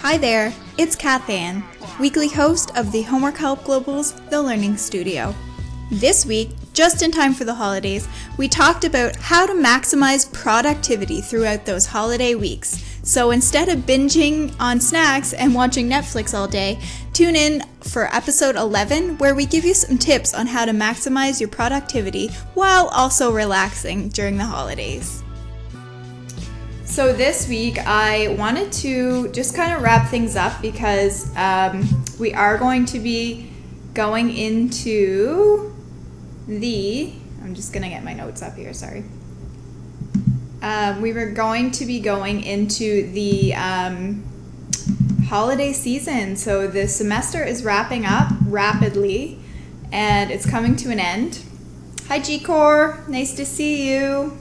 Hi there, it's Kath Ann, weekly host of the Homework Help Global's The Learning Studio. This week, just in time for the holidays, we talked about how to maximize productivity throughout those holiday weeks. So instead of binging on snacks and watching Netflix all day, tune in for episode 11, where we give you some tips on how to maximize your productivity while also relaxing during the holidays. So this week I wanted to just kind of wrap things up because we are going to be going into I'm just going to get my notes up here, sorry. We were going to be going into the holiday season. So the semester is wrapping up rapidly and it's coming to an end. Hi G-Core, nice to see you.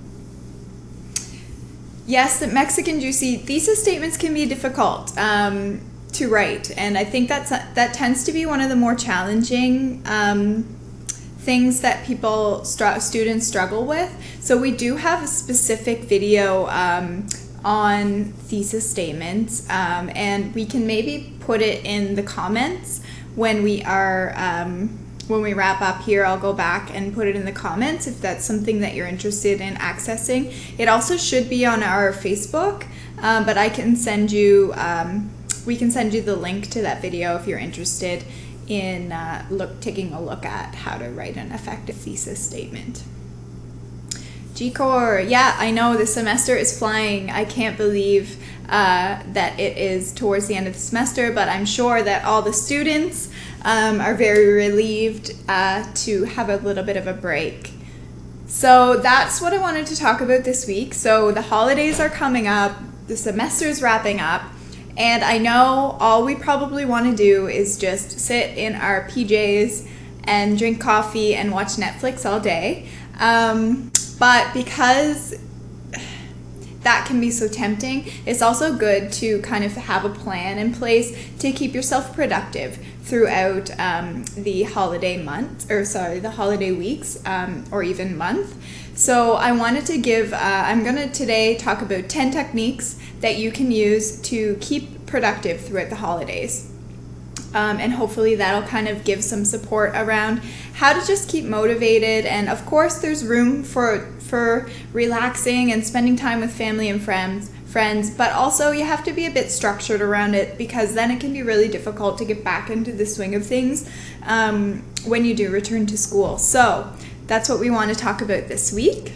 Yes, the Mexican Juicy thesis statements can be difficult to write, and I think that tends to be one of the more challenging things that students struggle with. So we do have a specific video on thesis statements, and we can maybe put it in the comments when we wrap up here. I'll go back and put it in the comments if that's something that you're interested in accessing. It also should be on our Facebook, but I can send you, we can send you the link to that video if you're interested in taking a look at how to write an effective thesis statement. G-Core, yeah, I know the semester is flying. I can't believe that it is towards the end of the semester, but I'm sure that all the students are very relieved to have a little bit of a break. So that's what I wanted to talk about this week. So the holidays are coming up, the semester is wrapping up, and I know all we probably want to do is just sit in our PJs and drink coffee and watch Netflix all day. But because that can be so tempting, it's also good to kind of have a plan in place to keep yourself productive throughout the holiday weeks or even month. So I wanted to give, I'm going to today talk about 10 techniques that you can use to keep productive throughout the holidays. And hopefully that'll kind of give some support around how to just keep motivated. And of course there's room for relaxing and spending time with family and friends, but also you have to be a bit structured around it, because then it can be really difficult to get back into the swing of things when you do return to school. So that's what we want to talk about this week.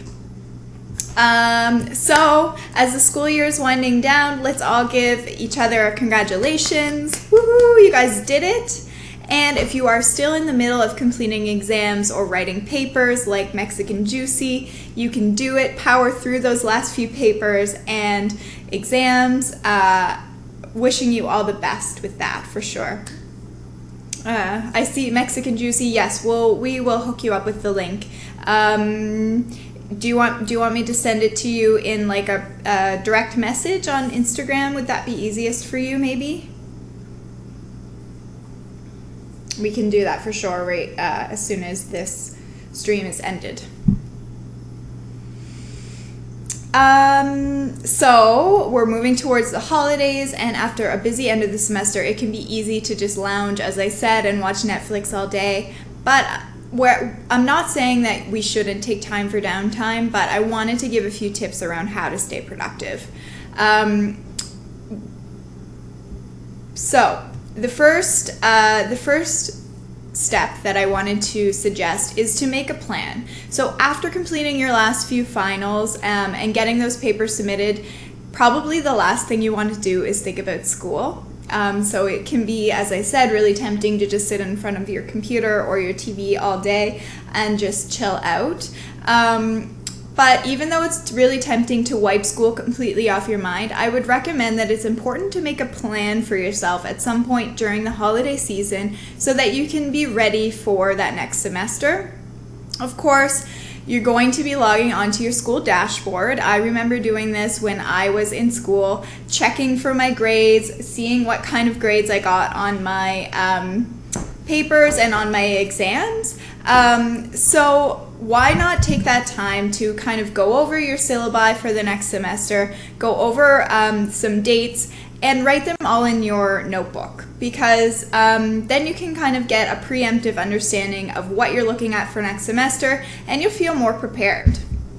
So as the school year is winding down, let's all give each other a congratulations. Woohoo, you guys did it. And if you are still in the middle of completing exams or writing papers like Mexican Juicy, you can do it. Power through those last few papers and exams. Wishing you all the best with that for sure. I see Mexican Juicy. Yes, we will hook you up with the link. Do you want me to send it to you in like a direct message on Instagram? Would that be easiest for you maybe? We can do that for sure right as soon as this stream is ended. So we're moving towards the holidays, and after a busy end of the semester, it can be easy to just lounge, as I said, and watch Netflix all day. But I'm not saying that we shouldn't take time for downtime, but I wanted to give a few tips around how to stay productive. So the first step that I wanted to suggest is to make a plan. So after completing your last few finals and getting those papers submitted, probably the last thing you want to do is think about school. So it can be, as I said, really tempting to just sit in front of your computer or your TV all day and just chill out. But even though it's really tempting to wipe school completely off your mind, I would recommend that it's important to make a plan for yourself at some point during the holiday season so that you can be ready for that next semester. Of course, you're going to be logging onto your school dashboard. I remember doing this when I was in school, checking for my grades, seeing what kind of grades I got on my papers and on my exams. So why not take that time to kind of go over your syllabi for the next semester, go over some dates, and write them all in your notebook, because then you can kind of get a preemptive understanding of what you're looking at for next semester, and you'll feel more prepared.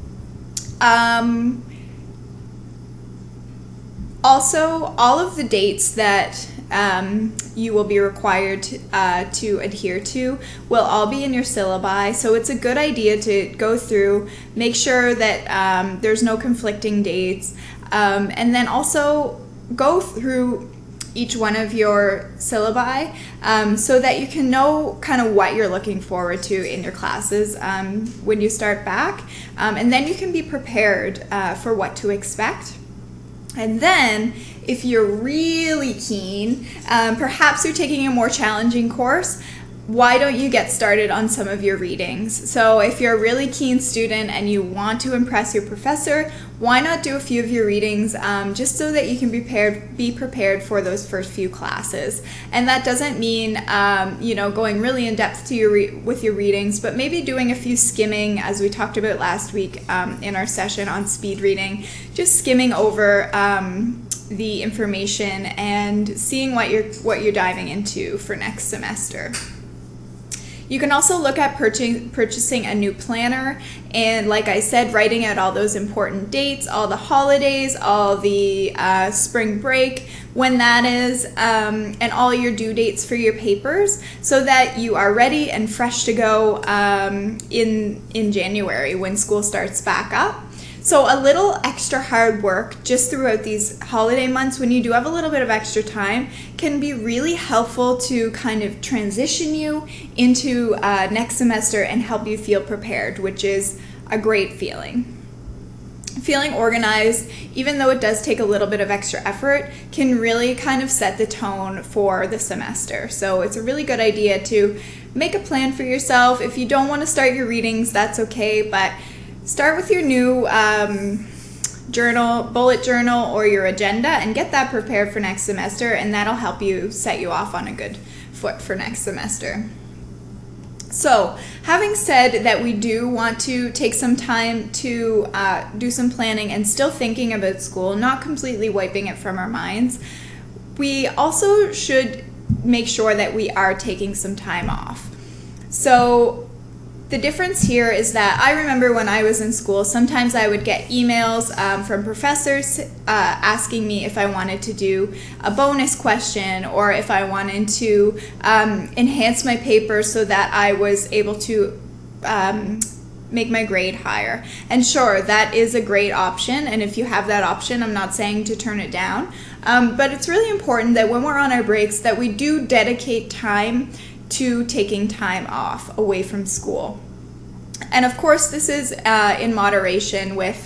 Also, all of the dates that you will be required to adhere to will all be in your syllabi, so it's a good idea to go through, make sure that there's no conflicting dates, and then also go through each one of your syllabi so that you can know kind of what you're looking forward to in your classes when you start back, and then you can be prepared for what to expect. And then, if you're really keen, perhaps you're taking a more challenging course, why don't you get started on some of your readings? So if you're a really keen student and you want to impress your professor, why not do a few of your readings just so that you can be prepared for those first few classes? And that doesn't mean going really in depth to with your readings, but maybe doing a few skimming, as we talked about last week in our session on speed reading, just skimming over the information and seeing what you're diving into for next semester. You can also look at purchasing a new planner, and like I said, writing out all those important dates, all the holidays, all the spring break, when that is, and all your due dates for your papers, so that you are ready and fresh to go in January when school starts back up. So a little extra hard work just throughout these holiday months, when you do have a little bit of extra time, can be really helpful to kind of transition you into next semester and help you feel prepared, which is a great feeling. Feeling organized, even though it does take a little bit of extra effort, can really kind of set the tone for the semester. So it's a really good idea to make a plan for yourself. If you don't want to start your readings, that's okay, but start with your new bullet journal or your agenda, and get that prepared for next semester, and that'll help you set you off on a good foot for next semester. So, having said that we do want to take some time to do some planning and still thinking about school, not completely wiping it from our minds, we also should make sure that we are taking some time off. So, the difference here is that I remember when I was in school, sometimes I would get emails from professors asking me if I wanted to do a bonus question, or if I wanted to enhance my paper so that I was able to make my grade higher. And sure, that is a great option, and if you have that option, I'm not saying to turn it down, but it's really important that when we're on our breaks that we do dedicate time to taking time off away from school. And of course, this is in moderation with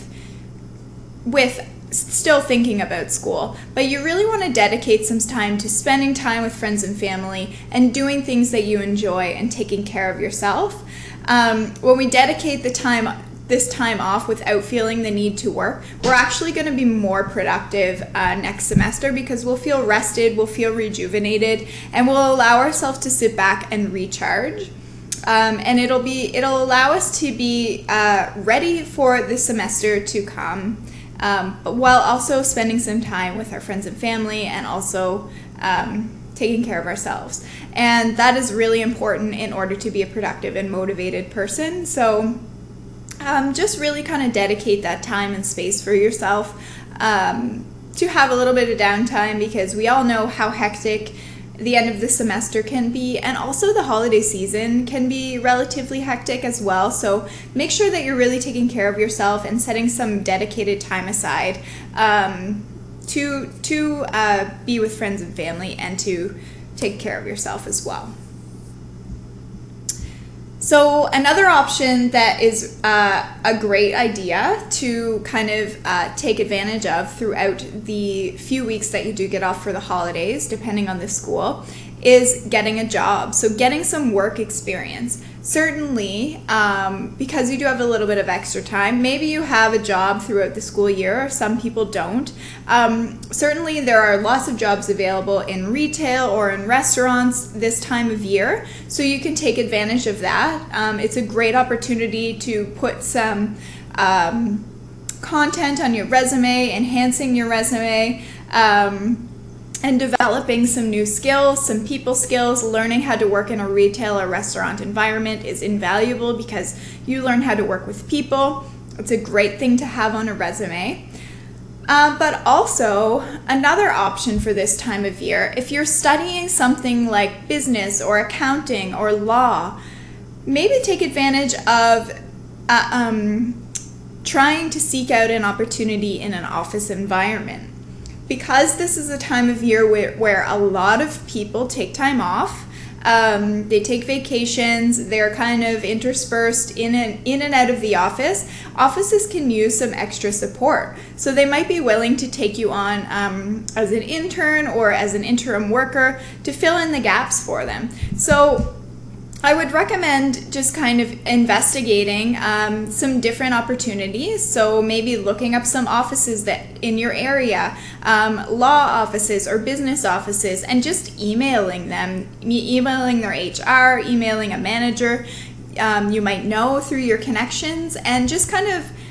still thinking about school, but you really want to dedicate some time to spending time with friends and family and doing things that you enjoy and taking care of yourself. When we dedicate this time off without feeling the need to work, we're actually going to be more productive next semester, because we'll feel rested, we'll feel rejuvenated, and we'll allow ourselves to sit back and recharge. And it'll allow us to be ready for the semester to come, but while also spending some time with our friends and family, and also taking care of ourselves. And that is really important in order to be a productive and motivated person. So just really kind of dedicate that time and space for yourself to have a little bit of downtime, because we all know how hectic the end of the semester can be, and also the holiday season can be relatively hectic as well. So make sure that you're really taking care of yourself and setting some dedicated time aside to be with friends and family, and to take care of yourself as well. So another option that is a great idea to kind of take advantage of throughout the few weeks that you do get off for the holidays, depending on the school, is getting a job. So getting some work experience. Certainly, because you do have a little bit of extra time, maybe you have a job throughout the school year, some people don't. Certainly there are lots of jobs available in retail or in restaurants this time of year, so you can take advantage of that. It's a great opportunity to put some content on your resume, enhancing your resume, And developing some new skills, some people skills, learning how to work in a retail or restaurant environment is invaluable because you learn how to work with people. It's a great thing to have on a resume. But also, another option for this time of year, if you're studying something like business or accounting or law, maybe take advantage of trying to seek out an opportunity in an office environment. Because this is a time of year where a lot of people take time off, they take vacations, they're kind of interspersed in and out of the office. Offices can use some extra support. So they might be willing to take you on as an intern or as an interim worker to fill in the gaps for them. So I would recommend just kind of investigating some different opportunities. So maybe looking up some offices that in your area, law offices or business offices, and just emailing them, emailing their HR, emailing a manager you might know through your connections, and just kind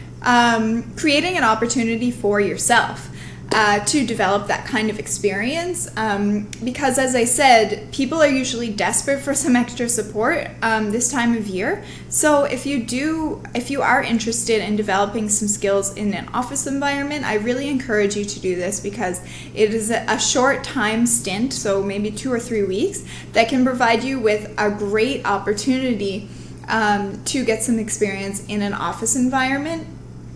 of creating an opportunity for yourself. To develop that kind of experience, because as I said, people are usually desperate for some extra support this time of year. So if you are interested in developing some skills in an office environment, I really encourage you to do this because it is a short time stint, so maybe 2 or 3 weeks, that can provide you with a great opportunity to get some experience in an office environment.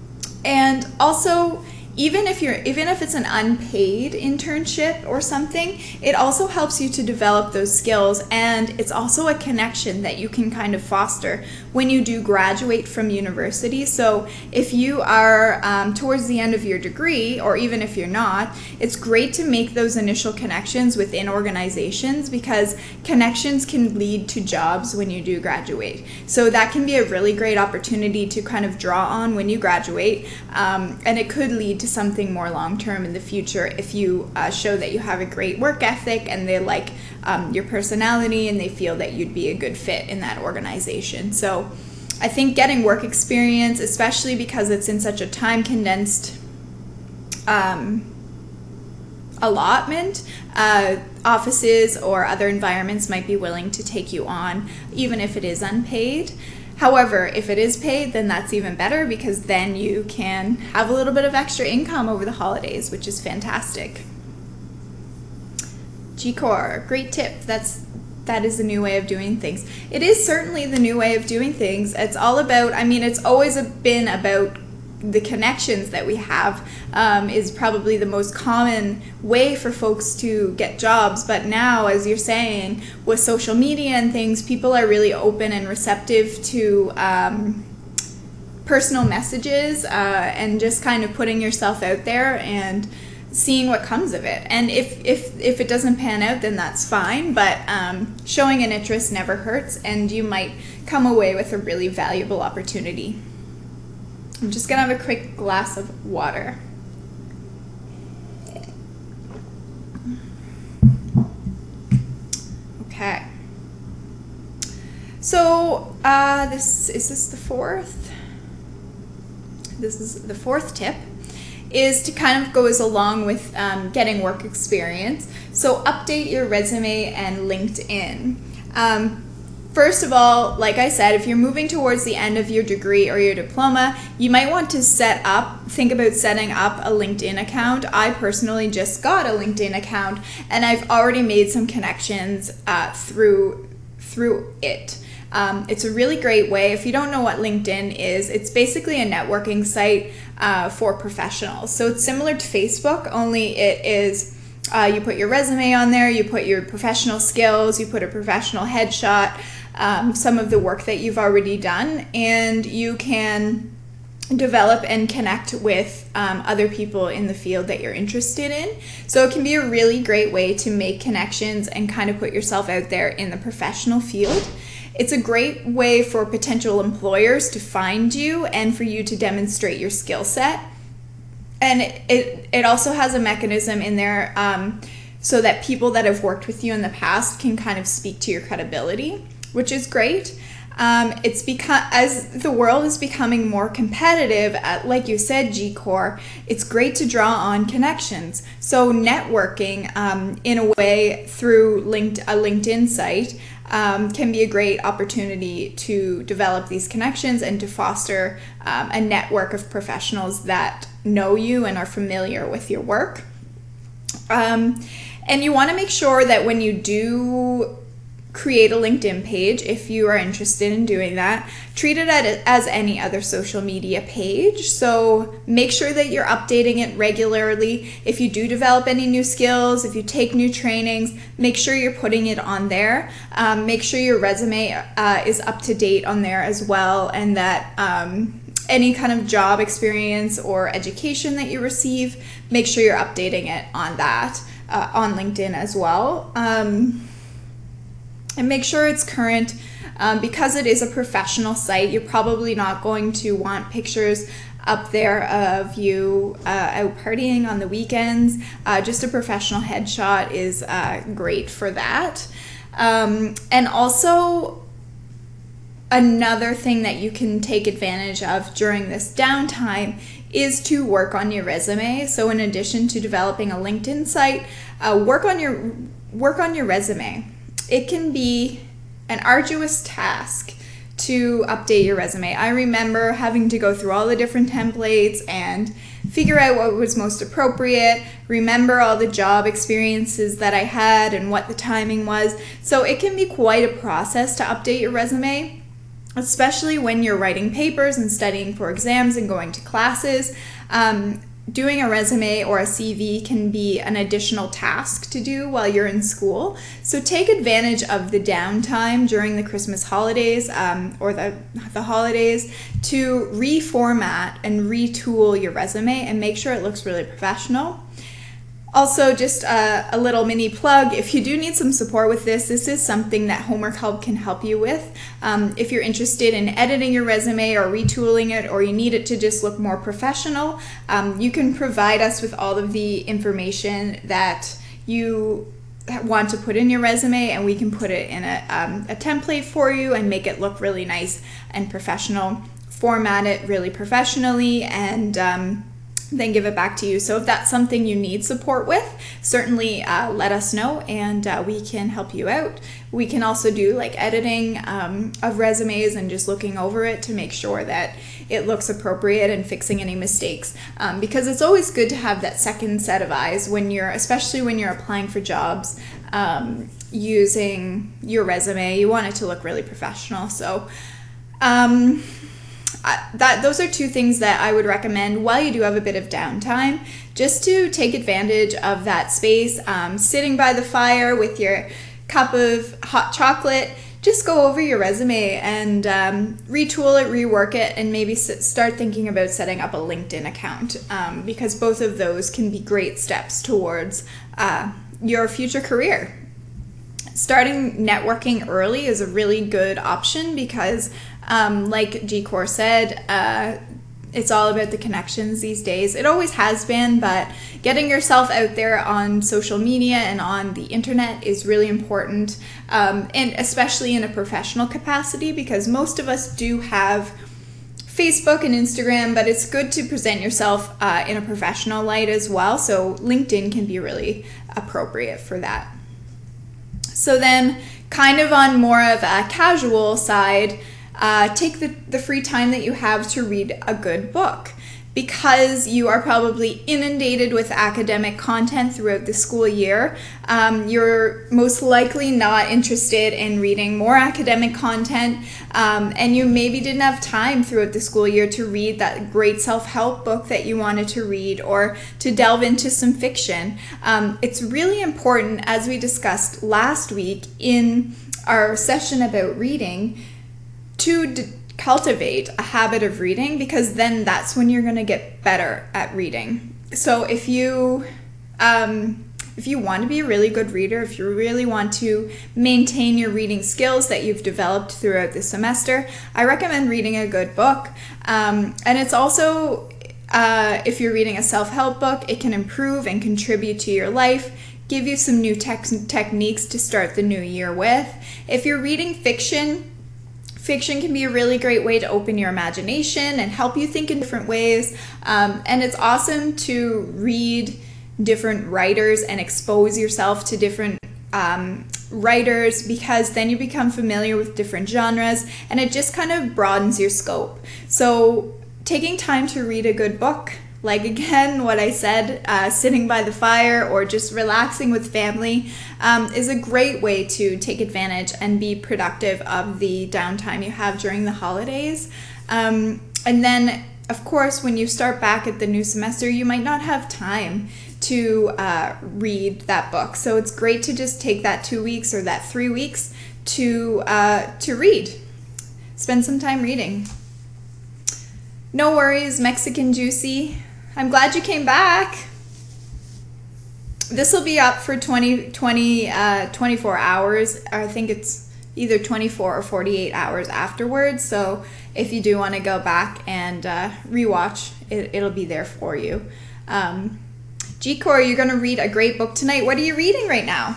And also, even if it's an unpaid internship or something, it also helps you to develop those skills, and it's also a connection that you can kind of foster when you do graduate from university. So if you are towards the end of your degree, or even if you're not, it's great to make those initial connections within organizations, because connections can lead to jobs when you do graduate. So that can be a really great opportunity to kind of draw on when you graduate, and it could lead to something more long-term in the future if you show that you have a great work ethic and they like your personality and they feel that you'd be a good fit in that organization. So I think getting work experience, especially because it's in such a time-condensed allotment, offices or other environments might be willing to take you on, even if it is unpaid. However, if it is paid, then that's even better, because then you can have a little bit of extra income over the holidays, which is fantastic. G-Core, great tip. That is the new way of doing things. It is certainly the new way of doing things. It's all about, it's always been about the connections that we have, is probably the most common way for folks to get jobs. But now, as you're saying, with social media and things, people are really open and receptive to personal messages and just kind of putting yourself out there and seeing what comes of it. And if it doesn't pan out, then that's fine, but showing an interest never hurts, and you might come away with a really valuable opportunity. I'm just gonna have a quick glass of water. Okay. So this is the fourth. This is the fourth tip, is to kind of goes along with getting work experience. So update your resume and LinkedIn. First of all, like I said, if you're moving towards the end of your degree or your diploma, you might want to think about setting up a LinkedIn account. I personally just got a LinkedIn account, and I've already made some connections through it. It's a really great way. If you don't know what LinkedIn is, it's basically a networking site for professionals. So it's similar to Facebook, only it is you put your resume on there, you put your professional skills, you put a professional headshot, some of the work that you've already done, and you can develop and connect with other people in the field that you're interested in. So it can be a really great way to make connections and kind of put yourself out there in the professional field. It's a great way for potential employers to find you and for you to demonstrate your skill set. And it also has a mechanism in there so that people that have worked with you in the past can kind of speak to your credibility, which is great. It's because as the world is becoming more competitive, like you said, G-Core, it's great to draw on connections. So networking in a way through a LinkedIn site can be a great opportunity to develop these connections and to foster a network of professionals that know you and are familiar with your work. And you want to make sure that when you do create a LinkedIn page, if you are interested in doing that, treat it as any other social media page. So make sure that you're updating it regularly. If you do develop any new skills, if you take new trainings, make sure you're putting it on there. Make sure your resume is up to date on there as well, and that any kind of job experience or education that you receive, make sure you're updating it on that on LinkedIn as well. And make sure it's current. Because it is a professional site, you're probably not going to want pictures up there of you out partying on the weekends. Just a professional headshot is great for that. And also, another thing that you can take advantage of during this downtime is to work on your resume. So in addition to developing a LinkedIn site, work on your resume. It can be an arduous task to update your resume. I remember having to go through all the different templates and figure out what was most appropriate, remember all the job experiences that I had and what the timing was. So it can be quite a process to update your resume, especially when you're writing papers and studying for exams and going to classes. Doing a resume or a CV can be an additional task to do while you're in school. So take advantage of the downtime during the Christmas holidays or the holidays to reformat and retool your resume and make sure it looks really professional. Also, just a little mini plug, if you do need some support with this is something that Homework Hub can help you with. If you're interested in editing your resume or retooling it, or you need it to just look more professional, you can provide us with all of the information that you want to put in your resume, and we can put it in a template for you and make it look really nice and professional, format it really professionally, and then give it back to you. So if that's something you need support with, certainly let us know, and we can help you out. We can also do like editing of resumes and just looking over it to make sure that it looks appropriate and fixing any mistakes, because it's always good to have that second set of eyes especially when you're applying for jobs using your resume. You want it to look really professional. So those are two things that I would recommend while you do have a bit of downtime, just to take advantage of that space, sitting by the fire with your cup of hot chocolate. Just go over your resume and retool it, rework it, and maybe start thinking about setting up a LinkedIn account, because both of those can be great steps towards your future career. Starting networking early is a really good option because like G-Core said, it's all about the connections these days. It always has been, but getting yourself out there on social media and on the internet is really important, and especially in a professional capacity, because most of us do have Facebook and Instagram, but it's good to present yourself in a professional light as well. So LinkedIn can be really appropriate for that. So then, kind of on more of a casual side, take the free time that you have to read a good book, because you are probably inundated with academic content throughout the school year. You're most likely not interested in reading more academic content, and you maybe didn't have time throughout the school year to read that great self-help book that you wanted to read, or to delve into some fiction. It's really important, as we discussed last week in our session about reading, to cultivate a habit of reading, because then that's when you're going to get better at reading. So if you want to be a really good reader, if you really want to maintain your reading skills that you've developed throughout the semester, I recommend reading a good book. And it's also, if you're reading a self-help book, it can improve and contribute to your life, give you some new techniques to start the new year with. If you're reading fiction fiction can be a really great way to open your imagination and help you think in different ways. And it's awesome to read different writers and expose yourself to different writers, because then you become familiar with different genres and it just kind of broadens your scope. So taking time to read a good book, like again what I said, sitting by the fire or just relaxing with family, is a great way to take advantage and be productive of the downtime you have during the holidays. And then of course when you start back at the new semester, you might not have time to read that book. So it's great to just take that 2 weeks or that 3 weeks to read. Spend some time reading. No worries, Mexican Juicy. I'm glad you came back. This will be up for 24 hours. I think it's either 24 or 48 hours afterwards. So if you do want to go back and rewatch, it'll be there for you. G-Core, you're going to read a great book tonight. What are you reading right now?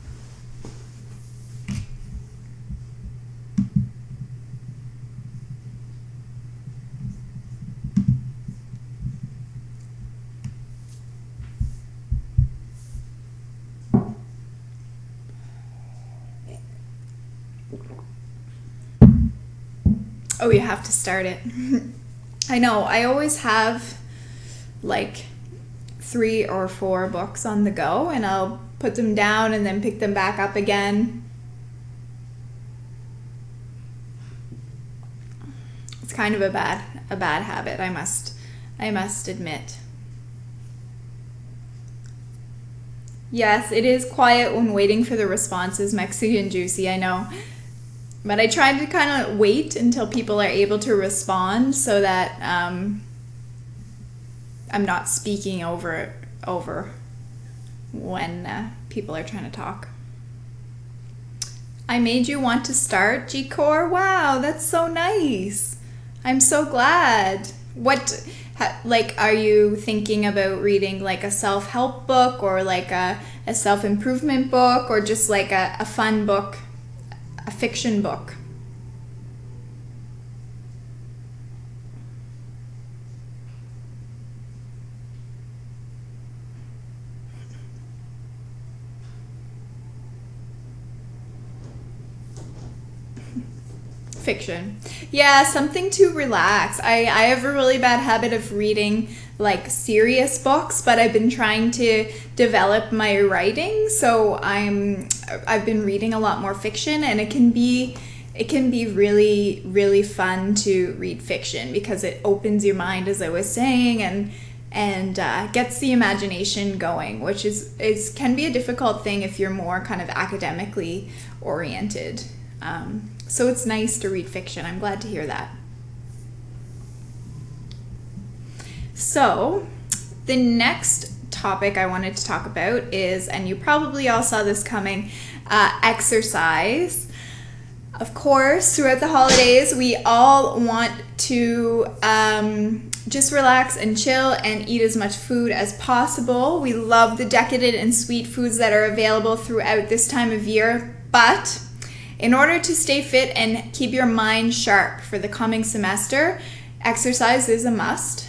Oh, you have to start it. I know. I always have like 3 or 4 books on the go, and I'll put them down and then pick them back up again. It's kind of a bad habit, I must admit. Yes, it is quiet when waiting for the responses, Mexican Juicy, I know. But I try to kind of wait until people are able to respond so that I'm not speaking over when people are trying to talk. I made you want to start, G-Core? Wow, that's so nice. I'm so glad. Are you thinking about reading like a self-help book or like a self-improvement book, or just like a fun book? A fiction book? Fiction. Yeah, something to relax. I have a really bad habit of reading like serious books, but I've been trying to develop my writing, so I've been reading a lot more fiction, and it can be really, really fun to read fiction because it opens your mind, as I was saying, and gets the imagination going, which can be a difficult thing if you're more kind of academically oriented. So it's nice to read fiction. I'm glad to hear that. So the next topic I wanted to talk about is, and you probably all saw this coming, exercise. Of course, throughout the holidays, we all want to just relax and chill and eat as much food as possible. We love the decadent and sweet foods that are available throughout this time of year, but in order to stay fit and keep your mind sharp for the coming semester, exercise is a must.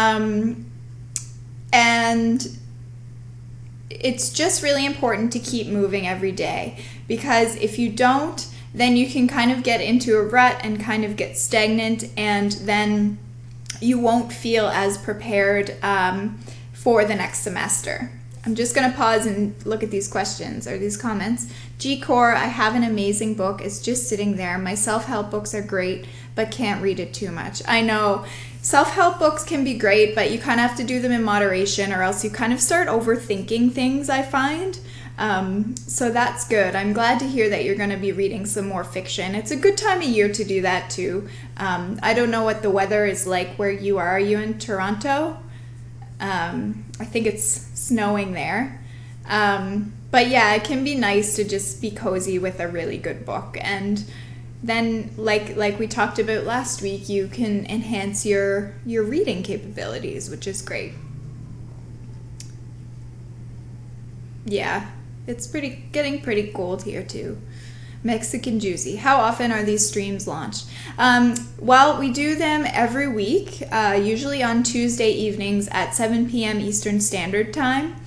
And it's just really important to keep moving every day, because if you don't, then you can kind of get into a rut and kind of get stagnant, and then you won't feel as prepared for the next semester. I'm just going to pause and look at these questions or these comments. G-Core, I have an amazing book. It's just sitting there. My self-help books are great, but can't read it too much. I know self-help books can be great, but you kind of have to do them in moderation, or else you kind of start overthinking things, I find. So that's good. I'm glad to hear that you're going to be reading some more fiction. It's a good time of year to do that too. I don't know what the weather is like where you are. Are you in Toronto? I think it's snowing there. But yeah, it can be nice to just be cozy with a really good book. And then like we talked about last week, you can enhance your reading capabilities, which is great. Yeah, it's getting pretty cold here too. Mexican Juicy. How often are these streams launched? Well, we do them every week, usually on Tuesday evenings at 7 p.m. Eastern Standard Time.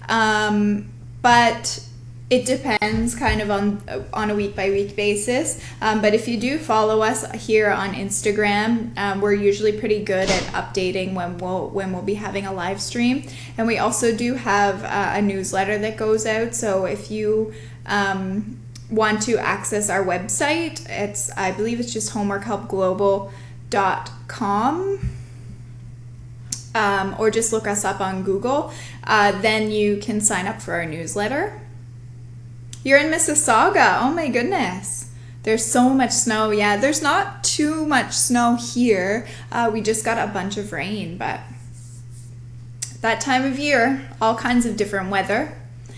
But it depends kind of on a week-by-week basis. But if you do follow us here on Instagram, we're usually pretty good at updating when we'll be having a live stream. And we also do have a newsletter that goes out. So if you want to access our website, I believe it's just homeworkhelpglobal.com, or just look us up on Google. Then you can sign up for our newsletter. You're in Mississauga. Oh my goodness. There's so much snow. Yeah, there's not too much snow here. We just got a bunch of rain, but that time of year, all kinds of different weather.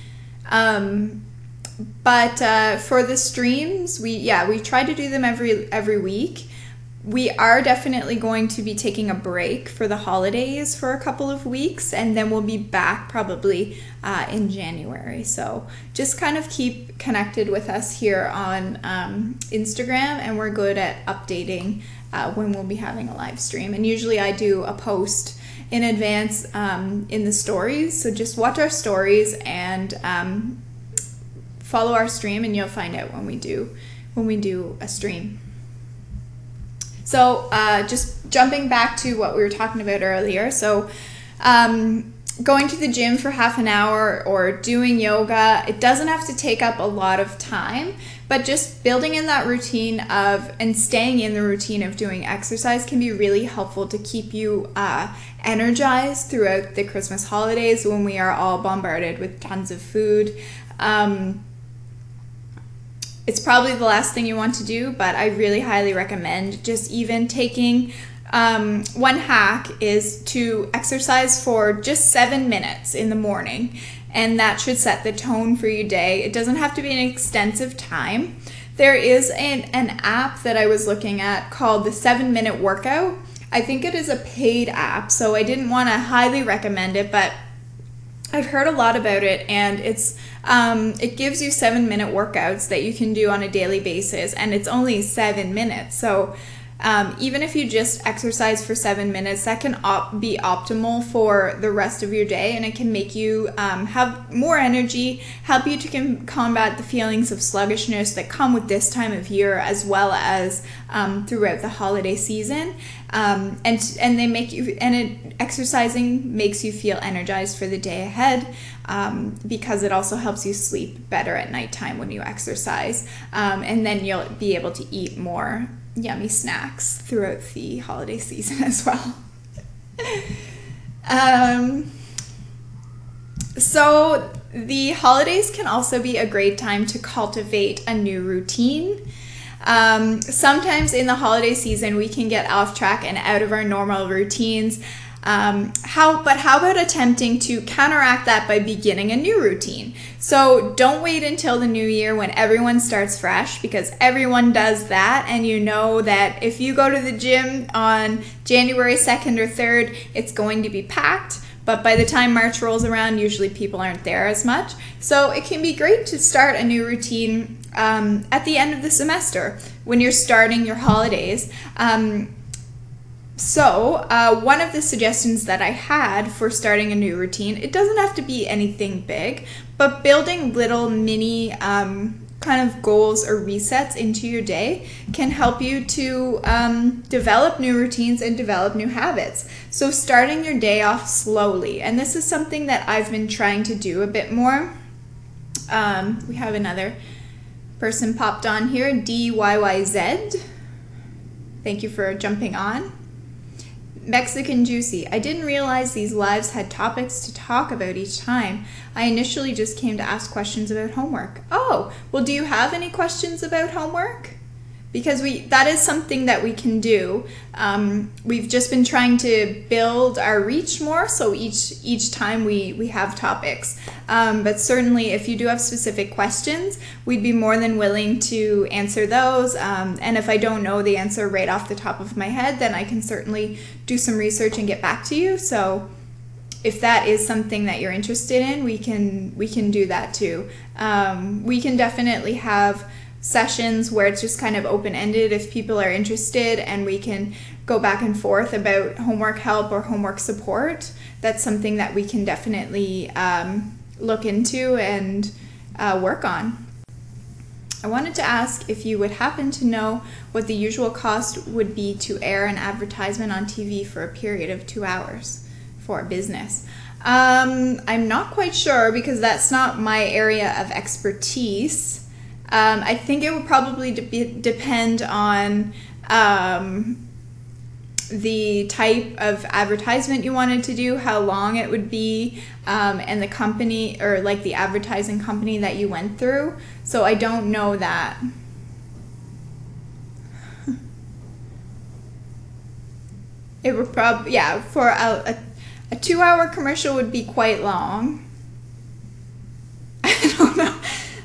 But for the streams, we try to do them every week. We are definitely going to be taking a break for the holidays for a couple of weeks, and then we'll be back probably in January. So just kind of keep connected with us here on Instagram, and we're good at updating when we'll be having a live stream. And usually I do a post in advance in the stories. So just watch our stories and follow our stream, and you'll find out when we do a stream. So just jumping back to what we were talking about earlier. So going to the gym for half an hour or doing yoga, it doesn't have to take up a lot of time, but just building in that routine and staying in the routine of doing exercise can be really helpful to keep you energized throughout the Christmas holidays when we are all bombarded with tons of food. It's probably the last thing you want to do, but I really highly recommend just even taking one hack is to exercise for just 7 minutes in the morning, and that should set the tone for your day. It doesn't have to be an extensive time. There is an app that I was looking at called the 7-Minute Workout. I think it is a paid app, so I didn't want to highly recommend it, but I've heard a lot about it, and it gives you 7-minute workouts that you can do on a daily basis, and it's only 7 minutes. So even if you just exercise for 7 minutes, that can be optimal for the rest of your day, and it can make you have more energy, help you to combat the feelings of sluggishness that come with this time of year, as well as throughout the holiday season. Exercising makes you feel energized for the day ahead, because it also helps you sleep better at nighttime when you exercise, and then you'll be able to eat more yummy snacks throughout the holiday season as well. So the holidays can also be a great time to cultivate a new routine. Sometimes in the holiday season we can get off track and out of our normal routines. How about attempting to counteract that by beginning a new routine? So don't wait until the new year when everyone starts fresh, because everyone does that, and you know that if you go to the gym on January 2nd or 3rd, it's going to be packed. But by the time March rolls around, usually people aren't there as much. So it can be great to start a new routine at the end of the semester when you're starting your holidays. So one of the suggestions that I had for starting a new routine, it doesn't have to be anything big, but building little mini kind of goals or resets into your day can help you to develop new routines and develop new habits. So starting your day off slowly, and this is something that I've been trying to do a bit more. We have another person popped on here, DYYZ. Thank you for jumping on. Mexican Juicy. I didn't realize these lives had topics to talk about each time. I initially just came to ask questions about homework. Oh, well, do you have any questions about homework? Because that is something that we can do. We've just been trying to build our reach more, so each time we have topics. But certainly if you do have specific questions, we'd be more than willing to answer those. And if I don't know the answer right off the top of my head, then I can certainly do some research and get back to you. So if that is something that you're interested in, we can do that too. We can definitely have sessions where it's just kind of open-ended if people are interested, and we can go back and forth about homework help or homework support. That's something that we can definitely look into and work on. I wanted to ask if you would happen to know what the usual cost would be to air an advertisement on TV for a period of 2 hours for a business. I'm not quite sure because that's not my area of expertise. I think it would probably depend on the type of advertisement you wanted to do, how long it would be, and the company, or like the advertising company that you went through. So I don't know that. It would probably, yeah, for a 2-hour commercial would be quite long. I don't know.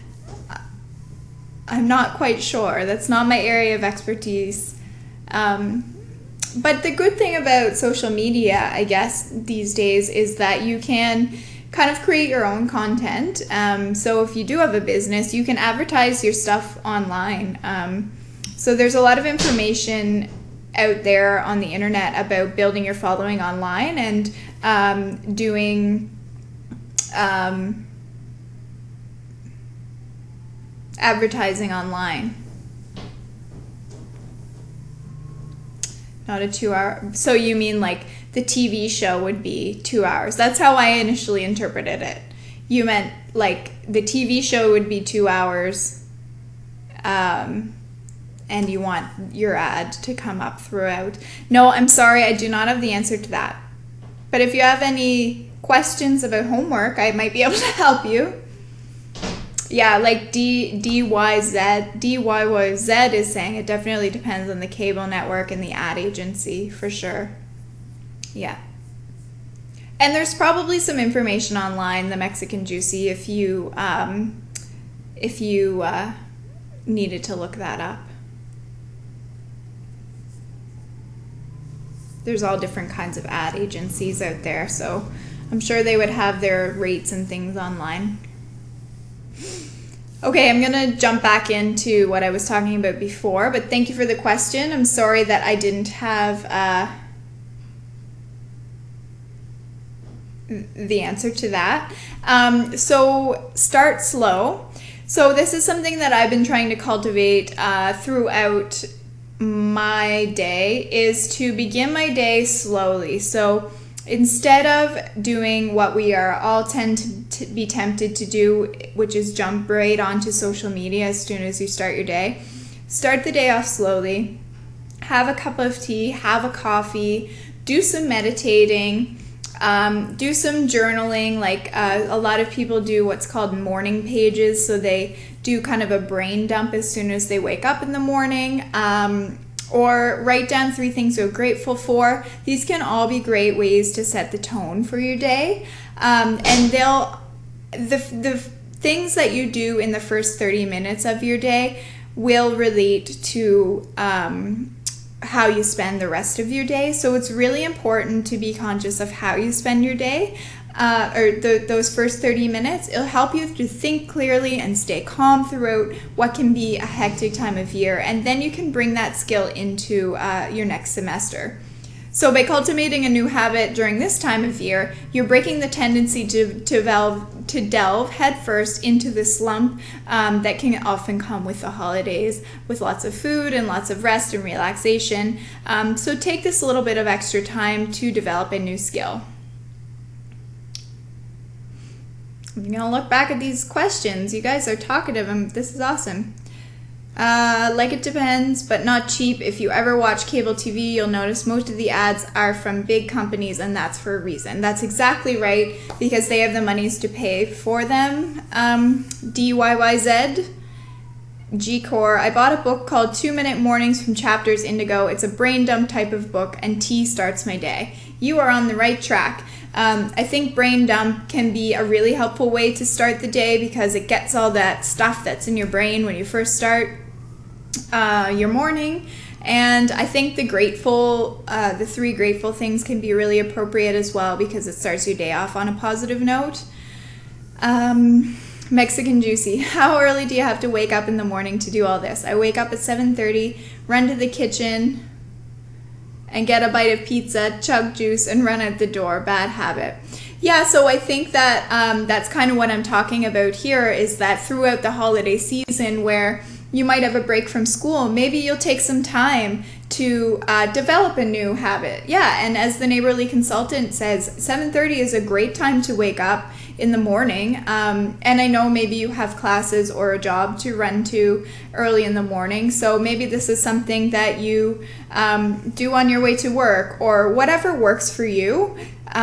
I'm not quite sure. That's not my area of expertise. But the good thing about social media, I guess, these days is that you can kind of create your own content. So if you do have a business, you can advertise your stuff online. So there's a lot of information out there on the internet about building your following online and doing advertising online. Not a 2-hour. So you mean like the TV show would be 2 hours? That's how I initially interpreted it. You meant like the TV show would be 2 hours, and you want your ad to come up throughout. No, I'm sorry, I do not have the answer to that. But if you have any questions about homework, I might be able to help you. Yeah, like DYYZ is saying it definitely depends on the cable network and the ad agency, for sure. Yeah. And there's probably some information online, the Mexican Juicy, if you needed to look that up. There's all different kinds of ad agencies out there, so I'm sure they would have their rates and things online. Okay, I'm going to jump back into what I was talking about before, but thank you for the question. I'm sorry that I didn't have the answer to that. So start slow. So this is something that I've been trying to cultivate throughout my day, is to begin my day slowly. So instead of doing what we are all tend to be tempted to do, which is jump right onto social media as soon as you start your day, start the day off slowly. Have a cup of tea, have a coffee, do some meditating, do some journaling. Like a lot of people do what's called morning pages, so they do kind of a brain dump as soon as they wake up in the morning. Or write down 3 things you're grateful for. These can all be great ways to set the tone for your day. And the things that you do in the first 30 minutes of your day will relate to how you spend the rest of your day. So it's really important to be conscious of how you spend your day. Those first 30 minutes. It'll help you to think clearly and stay calm throughout what can be a hectic time of year, and then you can bring that skill into your next semester. So by cultivating a new habit during this time of year, you're breaking the tendency to delve headfirst into the slump that can often come with the holidays, with lots of food and lots of rest and relaxation. So take this little bit of extra time to develop a new skill. I'm going to look back at these questions. You guys are talkative. This is awesome. Like it depends, but not cheap. If you ever watch cable TV, you'll notice most of the ads are from big companies, and that's for a reason. That's exactly right, because they have the monies to pay for them. DYYZ, G-Core. I bought a book called 2-Minute Mornings from Chapters Indigo. It's a brain dump type of book, and tea starts my day. You are on the right track. I think brain dump can be a really helpful way to start the day because it gets all that stuff that's in your brain when you first start your morning. And I think the 3 grateful things can be really appropriate as well because it starts your day off on a positive note. Mexican Juicy, how early do you have to wake up in the morning to do all this? I wake up at 7:30, run to the kitchen, and get a bite of pizza, chug juice, and run out the door. Bad habit. Yeah, so I think that that's kind of what I'm talking about here, is that throughout the holiday season where you might have a break from school, maybe you'll take some time to develop a new habit. Yeah, and as the neighborly consultant says, 7:30 is a great time to wake up in the morning. And I know maybe you have classes or a job to run to early in the morning, so maybe this is something that you do on your way to work, or whatever works for you.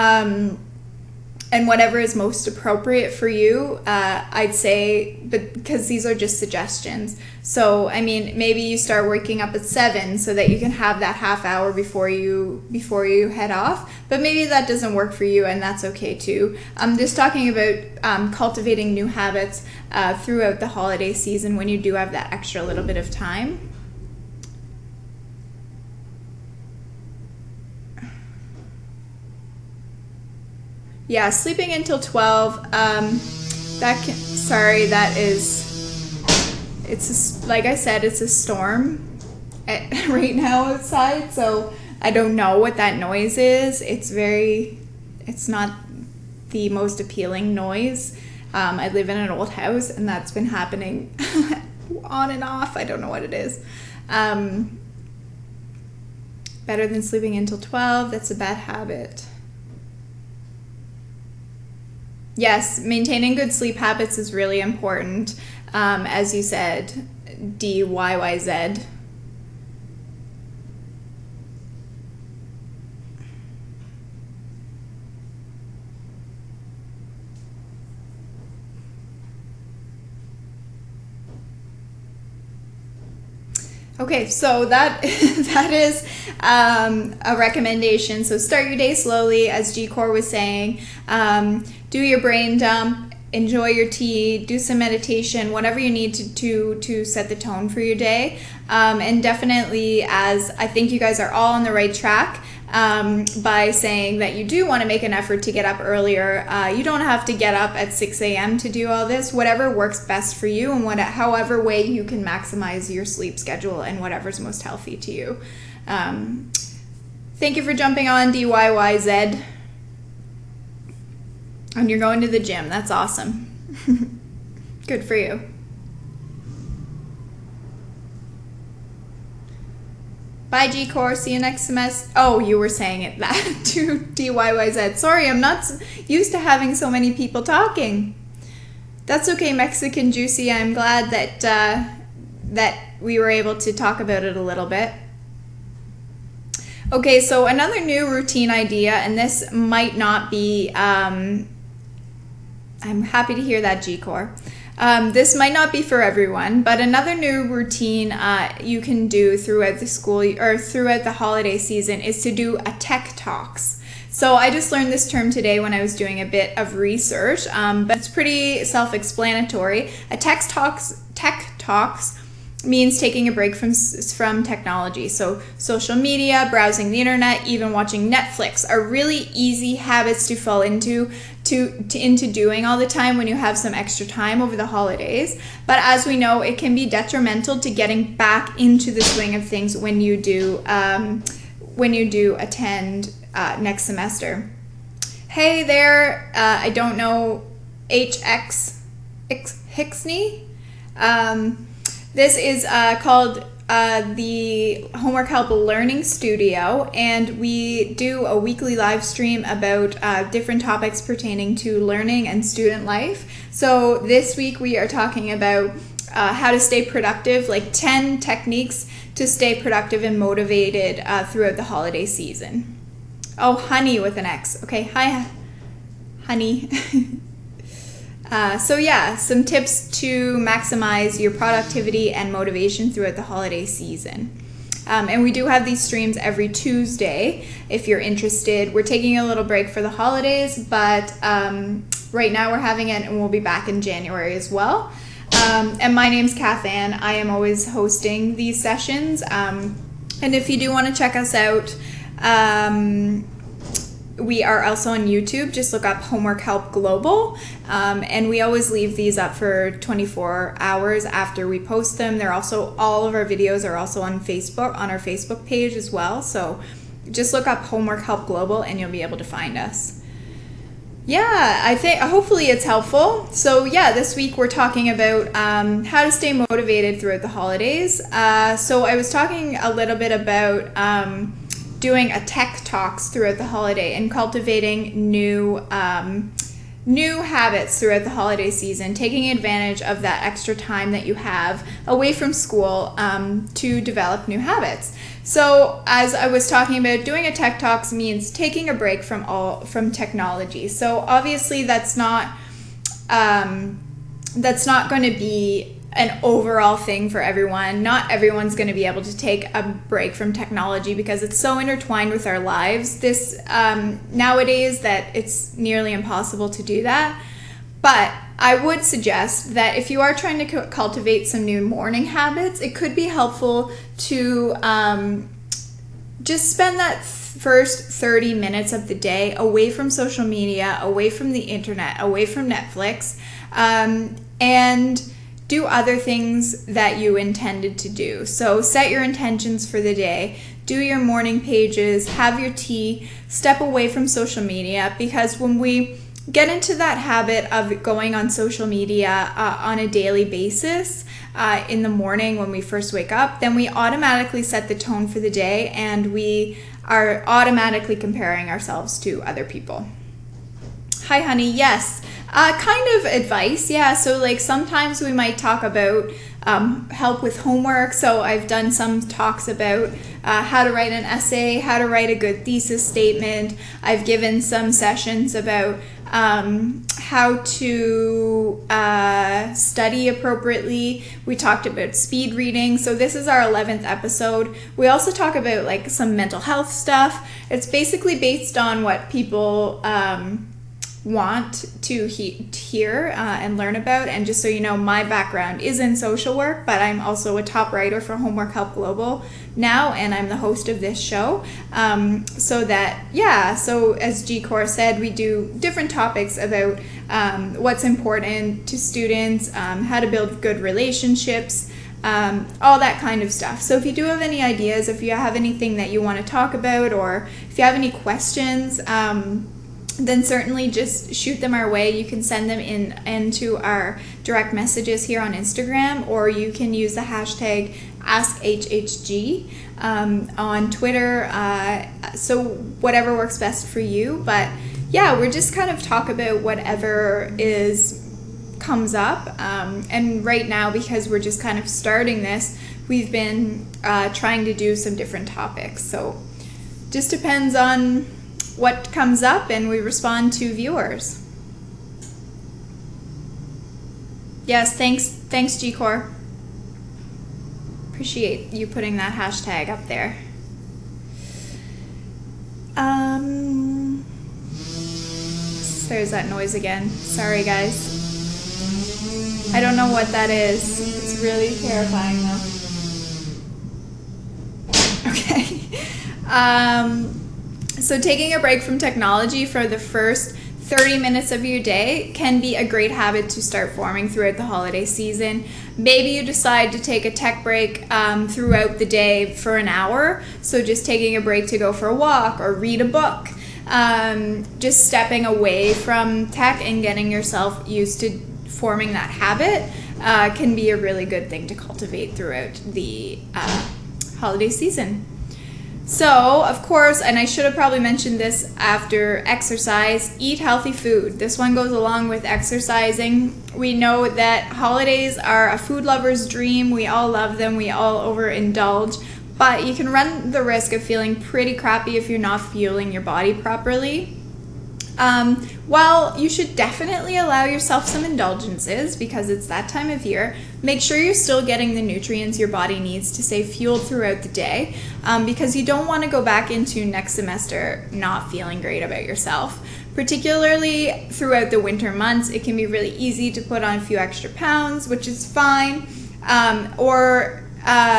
And whatever is most appropriate for you, I'd say, but because these are just suggestions. So, I mean, maybe you start waking up at 7 so that you can have that half hour before you head off. But maybe that doesn't work for you, and that's okay too. I'm just talking about cultivating new habits throughout the holiday season when you do have that extra little bit of time. Yeah, sleeping until 12, like I said, it's a storm right now outside, so I don't know what that noise is. It's not the most appealing noise. I live in an old house, and that's been happening on and off. I don't know what it is. Better than sleeping until 12, that's a bad habit. Yes, maintaining good sleep habits is really important. As you said, DYYZ. Okay, so that is a recommendation. So start your day slowly, as G-Core was saying. Do your brain dump, enjoy your tea, do some meditation, whatever you need to set the tone for your day. And definitely, as I think you guys are all on the right track, by saying that you do want to make an effort to get up earlier. You don't have to get up at 6 a.m. to do all this. Whatever works best for you, and however way you can maximize your sleep schedule and whatever's most healthy to you. Thank you for jumping on, DYYZ. And you're going to the gym. That's awesome. Good for you. Bye, G-Core. See you next semester. Oh, you were saying it that to DYYZ. Sorry, I'm not used to having so many people talking. That's okay, Mexican Juicy. I'm glad that we were able to talk about it a little bit. Okay, so another new routine idea, and this might not be... I'm happy to hear that, G-Core. This might not be for everyone, but another new routine you can do throughout the school or throughout the holiday season is to do a tech talks. So I just learned this term today when I was doing a bit of research, but it's pretty self-explanatory. A tech talks means taking a break from technology. So social media, browsing the internet, even watching Netflix are really easy habits to fall into doing all the time when you have some extra time over the holidays. But as we know, it can be detrimental to getting back into the swing of things when you do attend next semester. Hey there, I don't know, HX Hixney. This is called the Homework Help Learning Studio, and we do a weekly live stream about different topics pertaining to learning and student life. So this week we are talking about how to stay productive, like 10 techniques to stay productive and motivated throughout the holiday season. Oh, honey with an X. Okay, hi, honey. So yeah, some tips to maximize your productivity and motivation throughout the holiday season. And we do have these streams every Tuesday if you're interested. We're taking a little break for the holidays, but right now we're having it, and we'll be back in January as well. And my name's Kath Ann. I am always hosting these sessions. And if you do want to check us out, we are also on YouTube. Just look up Homework Help Global. And we always leave these up for 24 hours after we post them. They're also, all of our videos are also on Facebook, on our Facebook page as well. So just look up Homework Help Global and you'll be able to find us. Yeah, I think hopefully it's helpful. So yeah, this week we're talking about how to stay motivated throughout the holidays. So I was talking a little bit about doing a tech talks throughout the holiday and cultivating new habits throughout the holiday season, taking advantage of that extra time that you have away from school to develop new habits. So as I was talking about, doing a tech talks means taking a break from technology. So obviously that's not going to be an overall thing for everyone. Not everyone's going to be able to take a break from technology because it's so intertwined with our lives nowadays that it's nearly impossible to do that. But I would suggest that if you are trying to cultivate some new morning habits, it could be helpful to just spend that first 30 minutes of the day away from social media, away from the internet, away from Netflix, and do other things that you intended to do. So set your intentions for the day, do your morning pages, have your tea, step away from social media, because when we get into that habit of going on social media on a daily basis in the morning when we first wake up, then we automatically set the tone for the day and we are automatically comparing ourselves to other people. Hi, honey. Yes. Kind of advice. Yeah. So like sometimes we might talk about help with homework. So I've done some talks about how to write an essay, how to write a good thesis statement. I've given some sessions about how to study appropriately. We talked about speed reading. So this is our 11th episode. We also talk about like some mental health stuff. It's basically based on what people want to hear and learn about. And just so you know, my background is in social work, but I'm also a top writer for Homework Help Global now, and I'm the host of this show. So as G. Core said, we do different topics about what's important to students, how to build good relationships, all that kind of stuff. So if you do have any ideas, if you have anything that you want to talk about, or if you have any questions, then certainly just shoot them our way. You can send them into our direct messages here on Instagram, or you can use the hashtag AskHHG on Twitter. So whatever works best for you. But yeah, we're just kind of talk about whatever comes up. And right now, because we're just kind of starting this, we've been trying to do some different topics. So just depends on what comes up, and we respond to viewers. Yes, thanks G-Core. Appreciate you putting that hashtag up there. There's that noise again. Sorry guys. I don't know what that is. It's really terrifying though. Okay. So taking a break from technology for the first 30 minutes of your day can be a great habit to start forming throughout the holiday season. Maybe you decide to take a tech break throughout the day for an hour. So just taking a break to go for a walk or read a book. Just stepping away from tech and getting yourself used to forming that habit can be a really good thing to cultivate throughout the holiday season. So, of course, and I should have probably mentioned this after exercise, eat healthy food. This one goes along with exercising. We know that holidays are a food lover's dream. We all love them. We all overindulge. But you can run the risk of feeling pretty crappy if you're not fueling your body properly. While you should definitely allow yourself some indulgences because it's that time of year, make sure you're still getting the nutrients your body needs to stay fueled throughout the day, because you don't want to go back into next semester not feeling great about yourself. Particularly throughout the winter months, it can be really easy to put on a few extra pounds, which is fine, or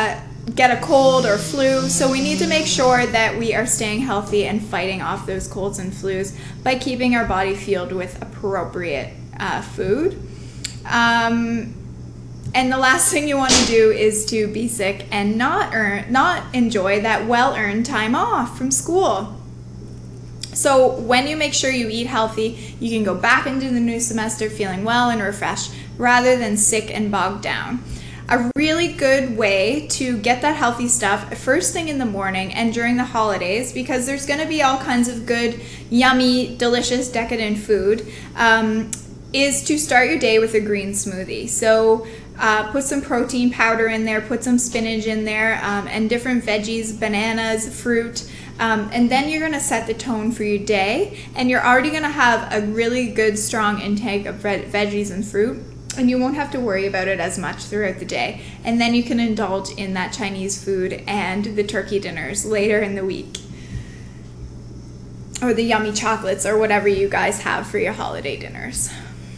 get a cold or flu. So we need to make sure that we are staying healthy and fighting off those colds and flus by keeping our body fueled with appropriate food. And the last thing you want to do is to be sick and not enjoy that well-earned time off from school. So when you make sure you eat healthy, you can go back into the new semester feeling well and refreshed rather than sick and bogged down. A really good way to get that healthy stuff first thing in the morning and during the holidays, because there's going to be all kinds of good, yummy, delicious, decadent food, is to start your day with a green smoothie. So put some protein powder in there, put some spinach in there, and different veggies, bananas, fruit. And then you're going to set the tone for your day, and you're already going to have a really good, strong intake of veggies and fruit, and you won't have to worry about it as much throughout the day. And then you can indulge in that Chinese food and the turkey dinners later in the week, or the yummy chocolates, or whatever you guys have for your holiday dinners.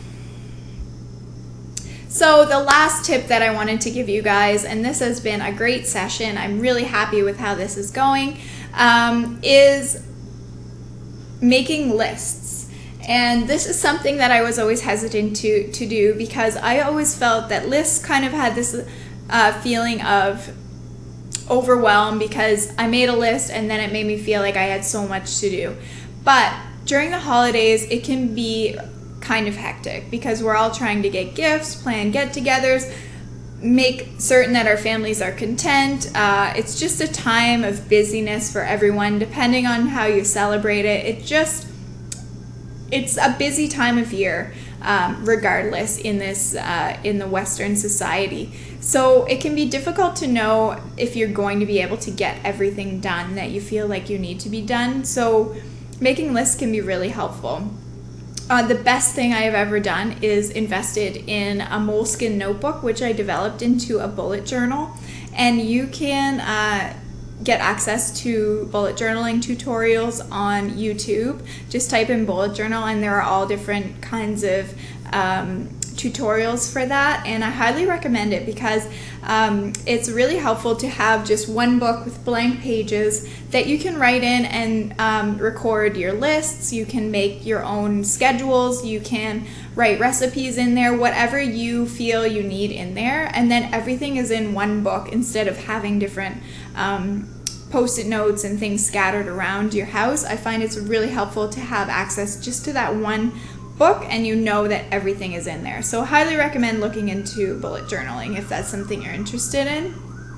So the last tip that I wanted to give you guys, and this has been a great session, I'm really happy with how this is going, is making lists. And this is something that I was always hesitant to do, because I always felt that lists kind of had this feeling of overwhelm, because I made a list and then it made me feel like I had so much to do. But during the holidays, it can be kind of hectic, because we're all trying to get gifts, plan get-togethers, make certain that our families are content. It's just a time of busyness for everyone, depending on how you celebrate it. It's a busy time of year, regardless in the Western society. So it can be difficult to know if you're going to be able to get everything done that you feel like you need to be done. So making lists can be really helpful. The best thing I have ever done is invested in a Moleskine notebook, which I developed into a bullet journal. And you can get access to bullet journaling tutorials on YouTube. Just type in bullet journal, and there are all different kinds of tutorials for that, and I highly recommend it, because it's really helpful to have just one book with blank pages that you can write in and record your lists. You can make your own schedules, you can write recipes in there, whatever you feel you need in there, and then everything is in one book instead of having different post-it notes and things scattered around your house. I find it's really helpful to have access just to that one book, and you know that everything is in there. So highly recommend looking into bullet journaling if that's something you're interested in.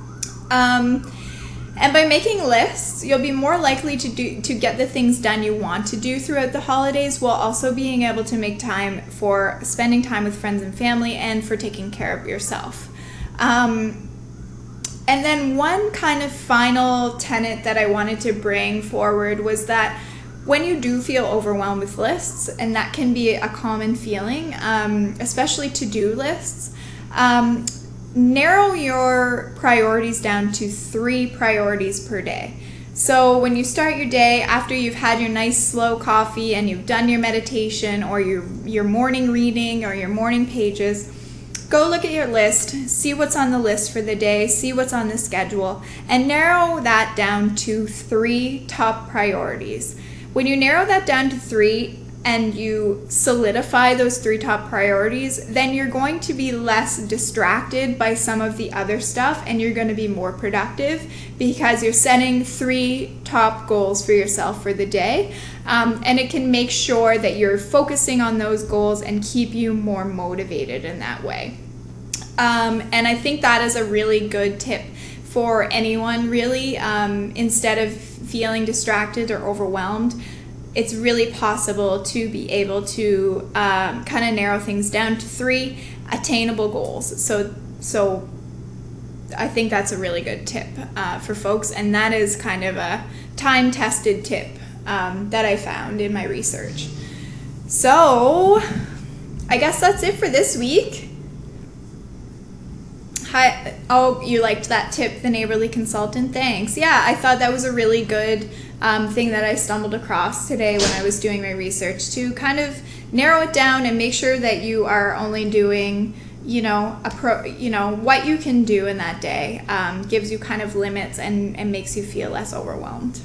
And by making lists, you'll be more likely to get the things done you want to do throughout the holidays, while also being able to make time for spending time with friends and family and for taking care of yourself. And then one kind of final tenet that I wanted to bring forward was that when you do feel overwhelmed with lists, and that can be a common feeling, especially to-do lists, narrow your priorities down to 3 priorities per day. So when you start your day, after you've had your nice slow coffee and you've done your meditation or your morning reading or your morning pages, go look at your list, see what's on the list for the day, see what's on the schedule, and narrow that down to 3 top priorities. When you narrow that down to 3 and you solidify those 3 top priorities, then you're going to be less distracted by some of the other stuff, and you're going to be more productive because you're setting 3 top goals for yourself for the day. And it can make sure that you're focusing on those goals and keep you more motivated in that way. And I think that is a really good tip for anyone, really. Instead of feeling distracted or overwhelmed, it's really possible to be able to kind of narrow things down to 3 attainable goals. So I think that's a really good tip for folks, and that is kind of a time-tested tip that I found in my research. So I guess that's it for this week. Hi. Oh, you liked that tip, the neighborly consultant? Thanks. Yeah, I thought that was a really good thing that I stumbled across today when I was doing my research, to kind of narrow it down and make sure that you are only doing what you can do in that day, gives you kind of limits and makes you feel less overwhelmed.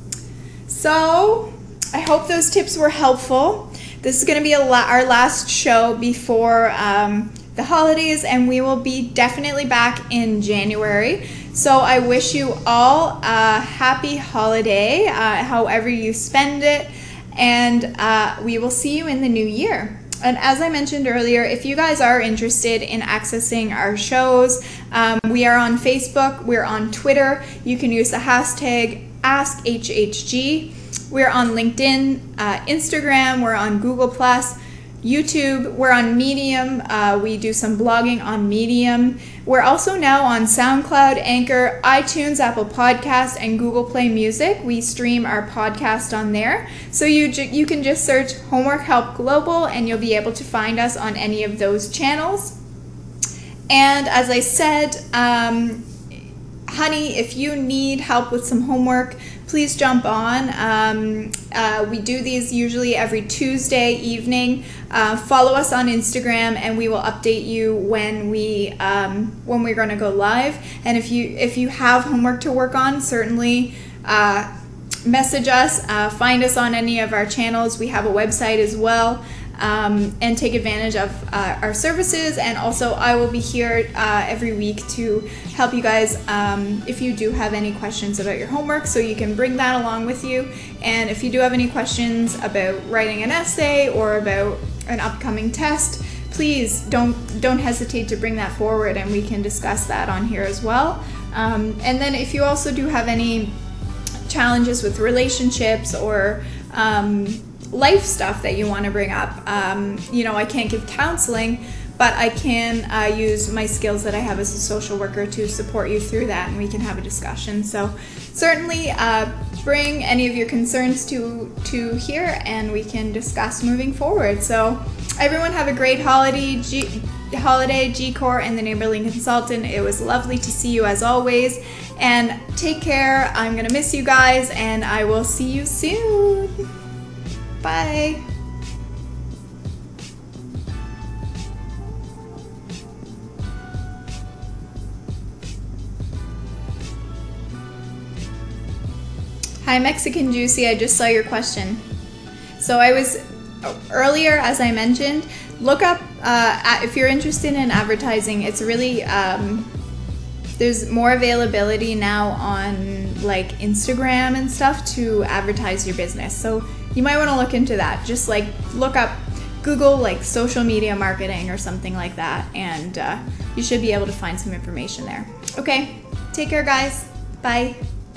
So I hope those tips were helpful. This is going to be our last show before the holidays, and we will be definitely back in January. So I wish you all a happy holiday, however you spend it, and we will see you in the new year. And as I mentioned earlier, if you guys are interested in accessing our shows, we are on Facebook, we're on Twitter. You can use the hashtag AskHHG. We're on LinkedIn, Instagram, we're on Google+, YouTube, we're on Medium. We do some blogging on Medium. We're also now on SoundCloud, Anchor, iTunes, Apple Podcasts, and Google Play Music. We stream our podcast on there. So you can just search Homework Help Global and you'll be able to find us on any of those channels. And as I said, honey, if you need help with some homework, please jump on. We do these usually every Tuesday evening. Follow us on Instagram, and we will update you when we're going to go live. And if you have homework to work on, certainly message us. Find us on any of our channels. We have a website as well. And take advantage of our services. And also I will be here every week to help you guys if you do have any questions about your homework, so you can bring that along with you. And if you do have any questions about writing an essay or about an upcoming test, please don't hesitate to bring that forward, and we can discuss that on here as well. And then if you also do have any challenges with relationships or life stuff that you want to bring up, I can't give counseling, but I can use my skills that I have as a social worker to support you through that, and we can have a discussion. So certainly bring any of your concerns to here, and we can discuss moving forward. So everyone have a great holiday, G-Core and the Neighborly Consultant. It was lovely to see you as always, and take care. I'm gonna miss you guys, and I will see you soon. Bye. Hi, Mexican Juicy. I just saw your question. So I was earlier, as I mentioned, look up if you're interested in advertising. It's really there's more availability now on like Instagram and stuff to advertise your business. So you might want to look into that. Just like look up, Google like social media marketing or something like that, and you should be able to find some information there. Okay, take care guys. Bye.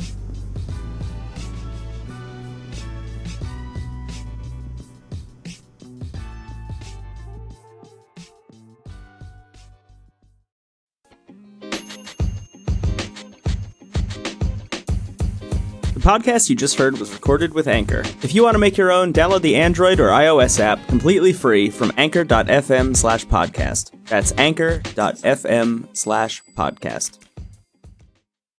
The podcast you just heard was recorded with Anchor. If you want to make your own, download the Android or iOS app completely free from anchor.fm/podcast. That's anchor.fm/podcast.